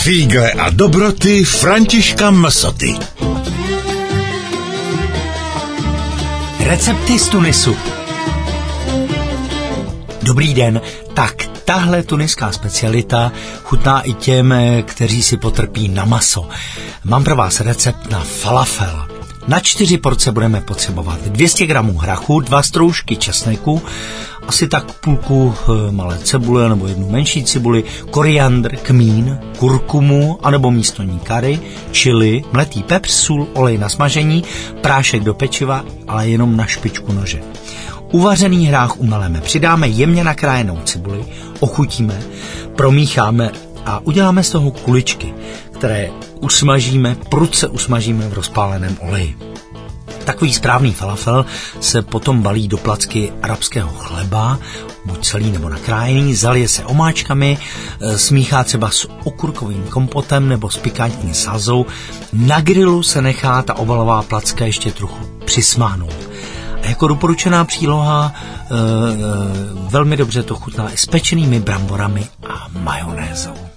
Fígle a dobroty Františka Msoty. Recepty z Tunisu. Dobrý den, tak tahle tuniská specialita chutná i těm, kteří si potrpí na maso. Mám pro vás recept na falafel. Na 4 porce budeme potřebovat 200 gramů hrachu, 2 stroužky česneku, asi tak půlku malé cibule nebo 1 menší cibuli, koriandr, kmín, kurkumu anebo místní kary, chili, mletý pepř, sůl, olej na smažení, prášek do pečiva, ale jenom na špičku nože. Uvařený hrách umeleme, přidáme jemně nakrájenou cibuli, ochutíme, promícháme a uděláme z toho kuličky, které usmažíme, prudce usmažíme v rozpáleném oleji. Takový správný falafel se potom balí do placky arabského chleba, buď celý nebo nakrájený, zalije se omáčkami, smíchá třeba s okurkovým kompotem nebo s pikantní sázou. Na grilu se nechá ta obalová placka ještě trochu přismáhnout. A jako doporučená příloha velmi dobře to chutná i s pečenými bramborami a majonézou.